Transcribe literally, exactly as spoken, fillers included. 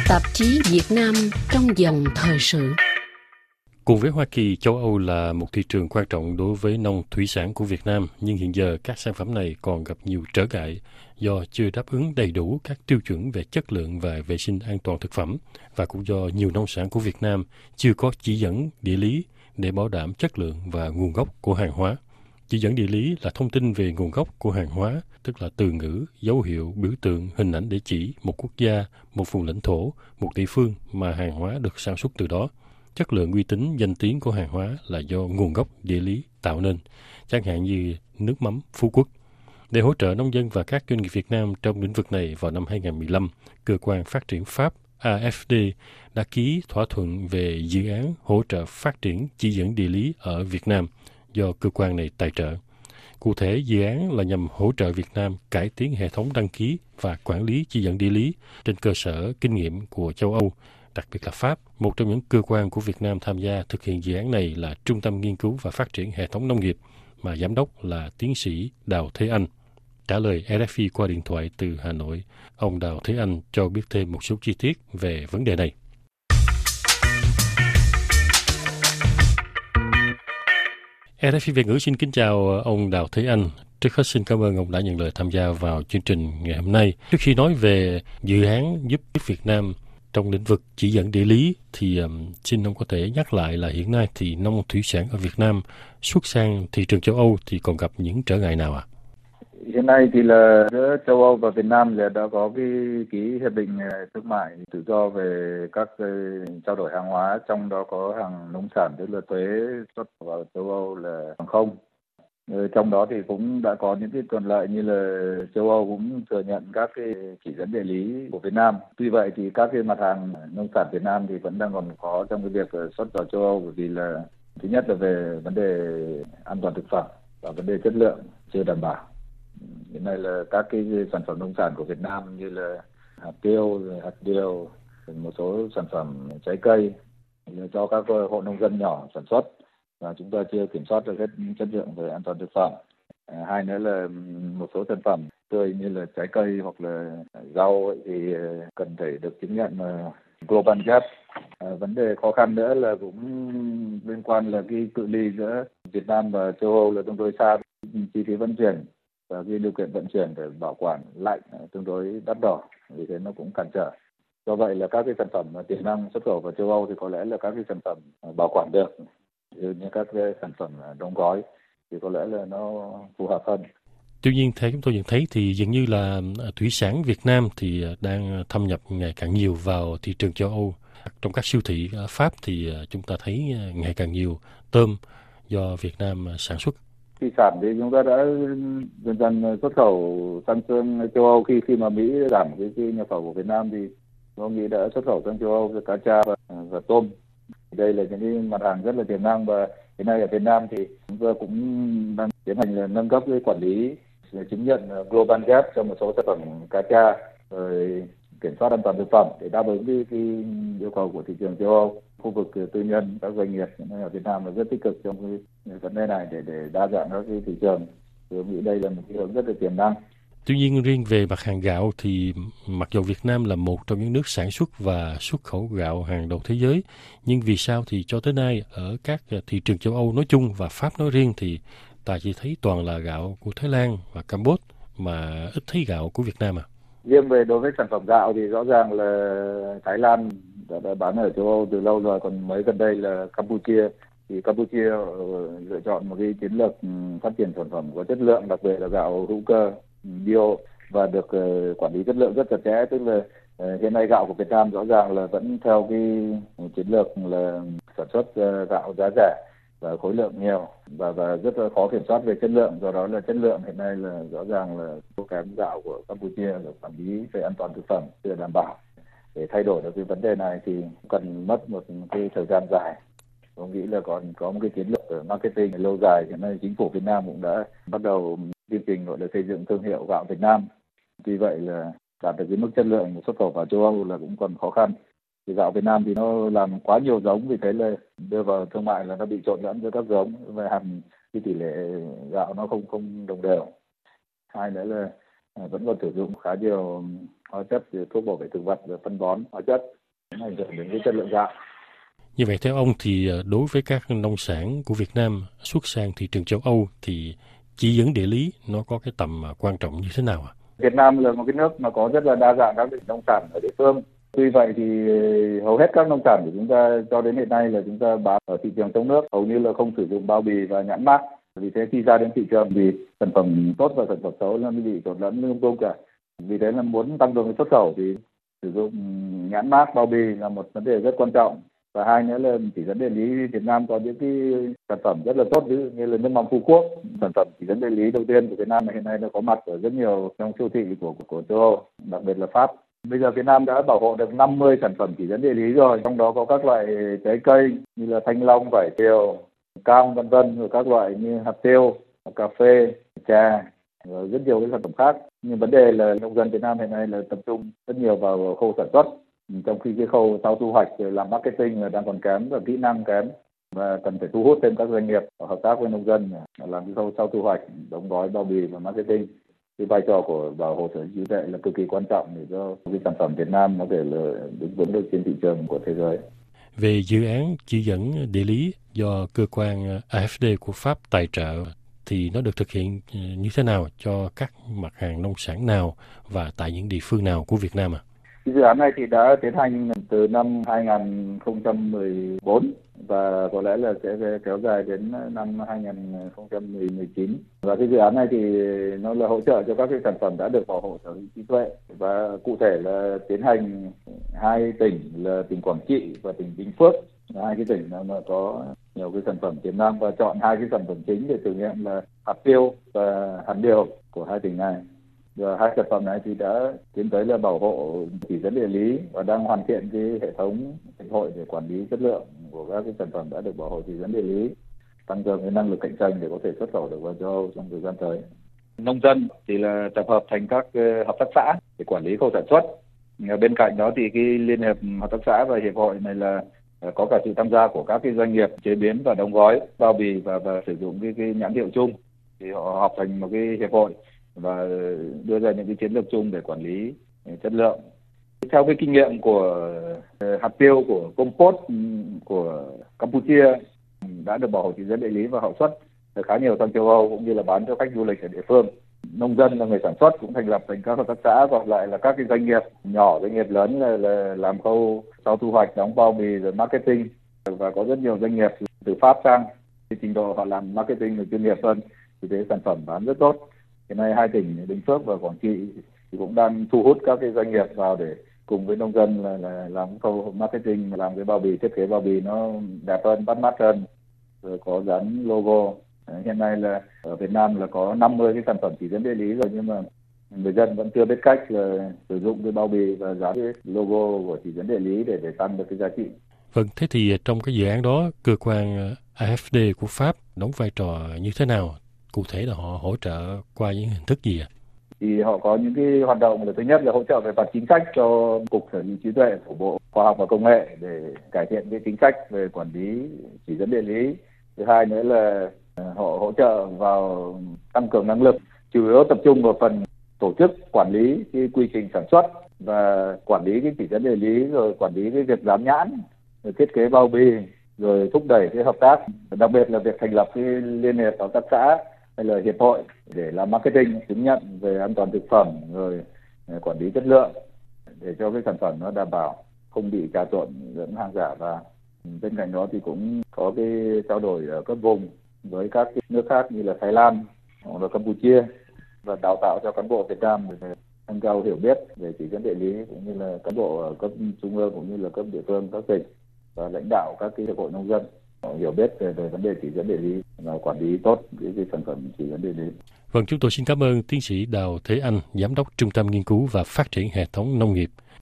Tạp chí Việt Nam trong dòng thời sự. Cùng với Hoa Kỳ, châu Âu là một thị trường quan trọng đối với nông thủy sản của Việt Nam, nhưng hiện giờ các sản phẩm này còn gặp nhiều trở ngại do chưa đáp ứng đầy đủ các tiêu chuẩn về chất lượng và vệ sinh an toàn thực phẩm, và cũng do nhiều nông sản của Việt Nam chưa có chỉ dẫn địa lý để bảo đảm chất lượng và nguồn gốc của hàng hóa. Chỉ dẫn địa lý là thông tin về nguồn gốc của hàng hóa, tức là từ ngữ, dấu hiệu, biểu tượng, hình ảnh để chỉ một quốc gia, một vùng lãnh thổ, một địa phương mà hàng hóa được sản xuất từ đó. Chất lượng, uy tín, danh tiếng của hàng hóa là do nguồn gốc địa lý tạo nên, chẳng hạn như nước mắm Phú Quốc. Để hỗ trợ nông dân và các doanh nghiệp Việt Nam trong lĩnh vực này, vào năm hai không một lăm, Cơ quan Phát triển Pháp A F D đã ký thỏa thuận về dự án hỗ trợ phát triển chỉ dẫn địa lý ở Việt Nam do cơ quan này tài trợ. Cụ thể, dự án là nhằm hỗ trợ Việt Nam cải tiến hệ thống đăng ký và quản lý chỉ dẫn địa lý trên cơ sở kinh nghiệm của châu Âu, đặc biệt là Pháp. Một trong những cơ quan của Việt Nam tham gia thực hiện dự án này là Trung tâm Nghiên cứu và Phát triển Hệ thống Nông nghiệp, mà giám đốc là tiến sĩ Đào Thế Anh. Trả lời R F I qua điện thoại từ Hà Nội, ông Đào Thế Anh cho biết thêm một số chi tiết về vấn đề này. R F I Việt ngữ xin kính chào ông Đào Thế Anh. Trước hết xin cảm ơn ông đã nhận lời tham gia vào chương trình ngày hôm nay. Trước khi nói về dự án giúp Việt Nam trong lĩnh vực chỉ dẫn địa lý, thì um, xin ông có thể nhắc lại là hiện nay thì nông thủy sản ở Việt Nam xuất sang thị trường châu Âu thì còn gặp những trở ngại nào ạ? À? Hiện nay thì là giữa châu Âu và Việt Nam là đã có cái ký hiệp định thương mại tự do về các trao đổi hàng hóa, trong đó có hàng nông sản, tức là thuế xuất vào châu Âu là bằng không. Trong đó thì cũng đã có những cái thuận lợi như là châu Âu cũng thừa nhận các cái chỉ dẫn địa lý của Việt Nam. Tuy vậy thì các cái mặt hàng nông sản Việt Nam thì vẫn đang còn khó trong cái việc xuất vào châu Âu, bởi vì là thứ nhất là về vấn đề an toàn thực phẩm và vấn đề chất lượng chưa đảm bảo. Hiện nay là các cái sản phẩm nông sản của Việt Nam như là hạt tiêu, hạt điều, một số sản phẩm trái cây cho các hộ nông dân nhỏ sản xuất, và chúng ta chưa kiểm soát được hết chất lượng về an toàn thực phẩm. À, hai nữa là một số sản phẩm tươi như là trái cây hoặc là rau ấy, thì cần phải được chứng nhận Global Gap. À, vấn đề khó khăn nữa là cũng liên quan là cái cự ly giữa Việt Nam và châu Âu là tương đối xa, chi phí vận chuyển và cái điều kiện vận chuyển để bảo quản lạnh tương đối đắt đỏ, vì thế nó cũng cản trở. Do vậy là các cái sản phẩm tiềm năng xuất khẩu vào châu Âu thì có lẽ là các cái sản phẩm bảo quản được, như các cái sản phẩm đóng gói thì có lẽ là nó phù hợp hơn. Tuy nhiên, theo chúng tôi nhận thấy thì dường như là thủy sản Việt Nam thì đang thâm nhập ngày càng nhiều vào thị trường châu Âu. Trong các siêu thị ở Pháp thì chúng ta thấy ngày càng nhiều tôm do Việt Nam sản xuất. Thủy sản thì chúng ta đã dần dần xuất khẩu sang châu Âu. Khi khi mà Mỹ giảm cái, cái nhập khẩu của Việt Nam thì tôi nghĩ đã xuất khẩu sang châu Âu về cá tra và, và tôm. Đây là những cái mặt hàng rất là tiềm năng, và hiện nay ở Việt Nam thì chúng ta cũng đang tiến hành là nâng cấp cái quản lý chứng nhận Global Gap cho một số sản phẩm cá tra, rồi kiểm soát an toàn thực phẩm để đáp ứng cái, cái yêu cầu của thị trường châu Âu. Khu vực tư nhân, các doanh nghiệp ở Việt Nam là rất tích cực trong cái vấn đề này để để đa dạng các cái thị trường. Tôi nghĩ đây là một cái hướng rất là tiềm năng. Tuy nhiên, riêng về mặt hàng gạo thì mặc dù Việt Nam là một trong những nước sản xuất và xuất khẩu gạo hàng đầu thế giới, nhưng vì sao thì cho tới nay ở các thị trường châu Âu nói chung và Pháp nói riêng thì ta chỉ thấy toàn là gạo của Thái Lan và Campuchia mà ít thấy gạo của Việt Nam à? Riêng về đối với sản phẩm gạo thì rõ ràng là Thái Lan đã, đã bán ở châu Âu từ lâu rồi, còn mới gần đây là Campuchia. Thì Campuchia lựa chọn một cái chiến lược phát triển sản phẩm có chất lượng, đặc biệt là gạo hữu cơ, bio, và được quản lý chất lượng rất chặt chẽ. Tức là hiện nay gạo của Việt Nam rõ ràng là vẫn theo cái chiến lược là sản xuất gạo giá rẻ và khối lượng nhiều, và và rất là khó kiểm soát về chất lượng. Do đó là chất lượng hiện nay là rõ ràng là số kém gạo của Campuchia là quản lý về an toàn thực phẩm chưa đảm bảo. Để thay đổi được cái vấn đề này thì cần mất một cái thời gian dài. Tôi nghĩ là còn có một cái chiến lược marketing lâu dài. Hiện nay chính phủ Việt Nam cũng đã bắt đầu chương trình gọi là xây dựng thương hiệu gạo Việt Nam. Tuy vậy là đạt được cái mức chất lượng xuất khẩu vào châu Âu là cũng còn khó khăn. Thì gạo Việt Nam thì nó làm quá nhiều giống, vì thế là đưa vào thương mại là nó bị trộn lẫn với các giống, và hàm cái tỷ lệ gạo nó không không đồng đều. Hai nữa là vẫn còn sử dụng khá nhiều hóa chất, thuốc bảo vệ thực vật và phân bón hóa chất, ảnh hưởng đến cái chất lượng gạo. Như vậy theo ông thì đối với các nông sản của Việt Nam xuất sang thị trường châu Âu thì chỉ dẫn địa lý nó có cái tầm quan trọng như thế nào ạ? Việt Nam là một cái nước mà có rất là đa dạng các nông sản ở địa phương. Tuy vậy thì hầu hết các nông sản của chúng ta cho đến hiện nay là chúng ta bán ở thị trường trong nước hầu như là không sử dụng bao bì và nhãn mác. Vì thế khi ra đến thị trường thì sản phẩm tốt và sản phẩm xấu nó bị trộn lẫn lung tung cả. Vì thế là muốn tăng cường xuất khẩu thì sử dụng nhãn mác bao bì là một vấn đề rất quan trọng. Và hai nữa là chỉ dẫn địa lý, Việt Nam có những cái sản phẩm rất là tốt, ví dụ như là nước mắm Phú Quốc, sản phẩm chỉ dẫn địa lý đầu tiên của Việt Nam hiện nay nó có mặt ở rất nhiều trong siêu thị của của, của châu Âu, đặc biệt là Pháp. Bây giờ Việt Nam đã bảo hộ được năm mươi sản phẩm chỉ dẫn địa lý rồi, trong đó có các loại trái cây như là thanh long, vải thiều, cam vân vân, rồi các loại như hạt tiêu, cà phê, trà, rồi rất nhiều cái sản phẩm khác. Nhưng vấn đề là nông dân Việt Nam hiện nay là tập trung rất nhiều vào khâu sản xuất, trong khi cái khâu sau thu hoạch rồi làm marketing là đang còn kém và kỹ năng kém, và cần phải thu hút thêm các doanh nghiệp hợp tác với nông dân làm cái khâu sau thu hoạch, đóng gói, bao bì và marketing. Cái vai trò của bảo hộ sở hữu trí tuệ là cực kỳ quan trọng để cho cái sản phẩm Việt Nam có thể là đứng vững được trên thị trường của thế giới. Về dự án chỉ dẫn địa lý do cơ quan a ép đê của Pháp tài trợ thì nó được thực hiện như thế nào, cho các mặt hàng nông sản nào và tại những địa phương nào của Việt Nam ạ? À? Dự án này thì đã tiến hành từ năm hai không một bốn và có lẽ là sẽ kéo dài đến năm hai không một chín. Và cái dự án này thì nó là hỗ trợ cho các cái sản phẩm đã được bảo hộ sở hữu trí tuệ, và cụ thể là tiến hành hai tỉnh là tỉnh Quảng Trị và tỉnh Bình Phước, hai cái tỉnh mà có nhiều cái sản phẩm tiềm năng, và chọn hai cái sản phẩm chính để thử nghiệm là hạt tiêu và hạt điều của hai tỉnh này. Và hai sản phẩm này thì đã tiến tới là bảo hộ chỉ dẫn địa lý và đang hoàn thiện cái hệ thống hiệp hội để quản lý chất lượng của các cái sản phẩm đã được bảo hộ chỉ dẫn địa lý, tăng cường cái năng lực cạnh tranh để có thể xuất khẩu được vào châu Âu trong thời gian tới. Nông dân thì là tập hợp thành các hợp tác xã để quản lý khâu sản xuất. Bên cạnh đó thì cái liên hiệp hợp tác xã và hiệp hội này là có cả sự tham gia của các cái doanh nghiệp chế biến và đóng gói, bao bì và, và sử dụng cái, cái nhãn hiệu chung, thì họ họp thành một cái hiệp hội và đưa ra những cái chiến lược chung để quản lý chất lượng. Theo cái kinh nghiệm của hạt tiêu của Compot của Campuchia đã được bảo hộ chỉ dẫn địa lý và hậu xuất khá nhiều sang châu Âu cũng như là bán cho khách du lịch ở địa phương. Nông dân là người sản xuất cũng thành lập thành các hợp tác xã, còn lại là các cái doanh nghiệp nhỏ, doanh nghiệp lớn là, là làm khâu sau thu hoạch, đóng bao bì rồi marketing, và có rất nhiều doanh nghiệp từ Pháp sang, thì trình độ họ làm marketing là chuyên nghiệp hơn, vì thế sản phẩm bán rất tốt. Hiện nay hai tỉnh Bình Phước và Quảng Trị thì cũng đang thu hút các cái doanh nghiệp vào để cùng với nông dân là, là làm khâu marketing, làm cái bao bì, thiết kế bao bì nó đẹp hơn, bắt mắt hơn, rồi có dán logo. Hiện nay là ở Việt Nam là có năm mươi cái sản phẩm chỉ dẫn địa lý rồi, nhưng mà người dân vẫn chưa biết cách là sử dụng cái bao bì và dán cái logo của chỉ dẫn địa lý để để tăng được cái giá trị. Vâng, thế thì trong cái dự án đó, cơ quan a ép đê của Pháp đóng vai trò như thế nào? Cụ thể là họ hỗ trợ qua những hình thức gì ạ? À? Thì họ có những cái hoạt động là thứ nhất là hỗ trợ về mặt chính sách cho Cục Sở hữu trí tuệ của Bộ Khoa học và Công nghệ để cải thiện cái chính sách về quản lý chỉ dẫn địa lý. Thứ hai nữa là họ hỗ trợ vào tăng cường năng lực, chủ yếu tập trung vào phần tổ chức quản lý cái quy trình sản xuất và quản lý cái chỉ dẫn địa lý, rồi quản lý cái việc dán nhãn, rồi thiết kế bao bì, rồi thúc đẩy cái hợp tác, đặc biệt là việc thành lập cái liên hiệp hợp tác xã hay là hiệp hội để làm marketing, chứng nhận về an toàn thực phẩm, rồi quản lý chất lượng để cho cái sản phẩm nó đảm bảo không bị trà trộn dẫn hàng giả vào. Bên cạnh đó thì cũng có cái trao đổi ở cấp vùng với các nước khác như là Thái Lan hoặc là Campuchia, và đào tạo cho cán bộ Việt Nam để nâng cao hiểu biết về chỉ dẫn địa lý, cũng như là cán bộ ở cấp trung ương cũng như là cấp địa phương, các tỉnh và lãnh đạo các cái hiệp hội nông dân hiểu biết về, về vấn đề chỉ dẫn địa lý và quản lý tốt cái, cái sản phẩm chỉ dẫn địa lý. Vâng, chúng tôi xin cảm ơn tiến sĩ Đào Thế Anh, Giám đốc Trung tâm Nghiên cứu và Phát triển Hệ thống Nông nghiệp